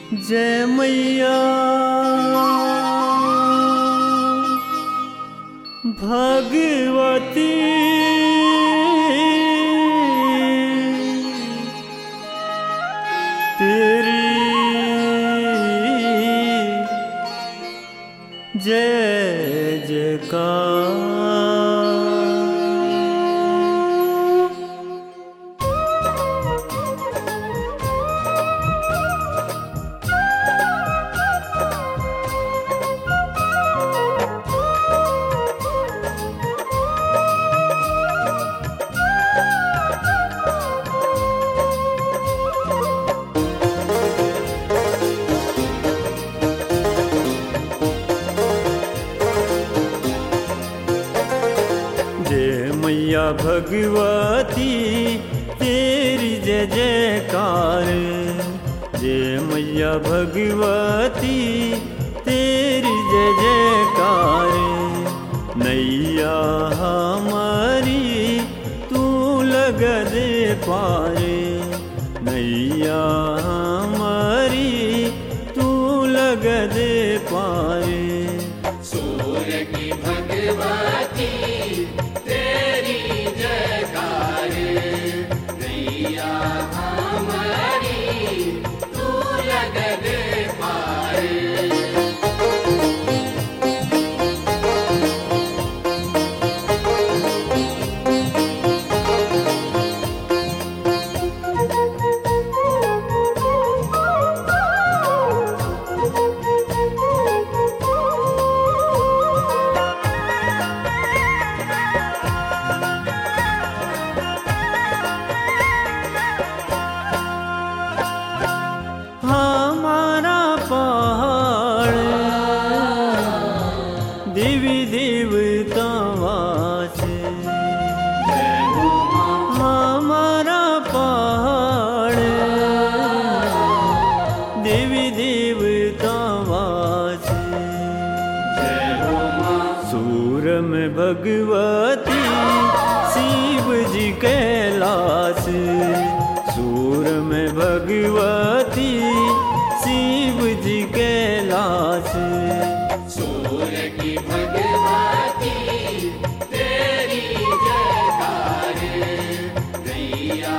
जय मैया भगवती तेरी जय जयकार। मैया भगवती तेरी जय जयकार। जय मैया भगवती तेरी जय जयकार। नैया हमारी तू लगा दे पार। नैया हमारी तू लगा दे पार। सूर्य की भगवती देवी देवता वास हमारा पहाड़। देवी देवता वास सूर में भगवती शिव जी कैलाश। सूर में भगवती शिव जी कैलाश। सूर्य की भगवती तेरी जयकार। नैया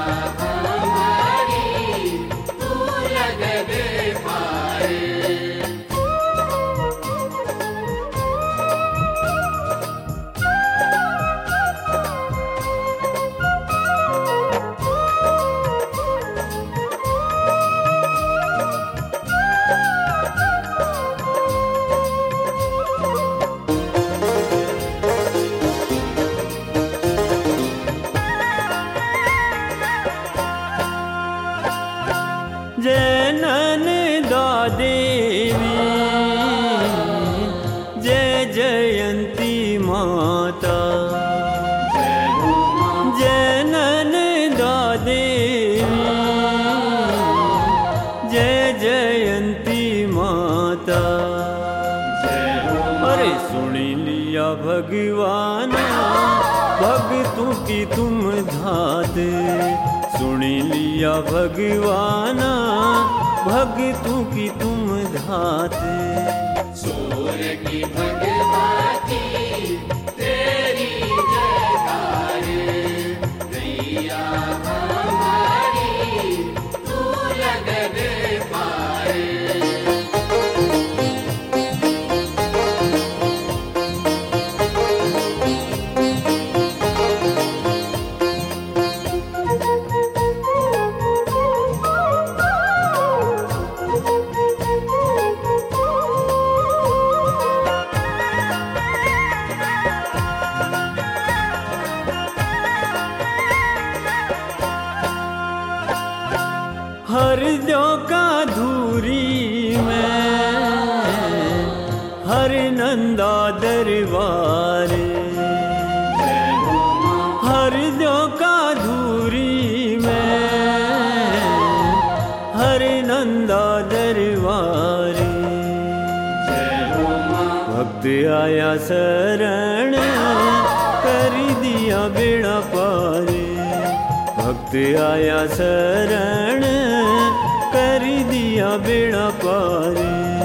हमारी तू लगा दे पार। जय नंदा देवी जय जयंती माता। जय नंदा देवी जय जयंती माता। अरे सुनी लिया भगवान भक्तों की तुम धात। सुनी लिया भगवाना भक्तों की तुम धात। सूर्य की भगवती तेरी जयकार। नैया हमारी तू लगा दे पार। हर दो का धूरी में हर नंदा दरबार। हर दो का धूरी में हर नंदा दरबार। भक्त आया शरण कर दिया बेड़ा पार। भक्त आया शरण कर दिया किया बेड़ा पार।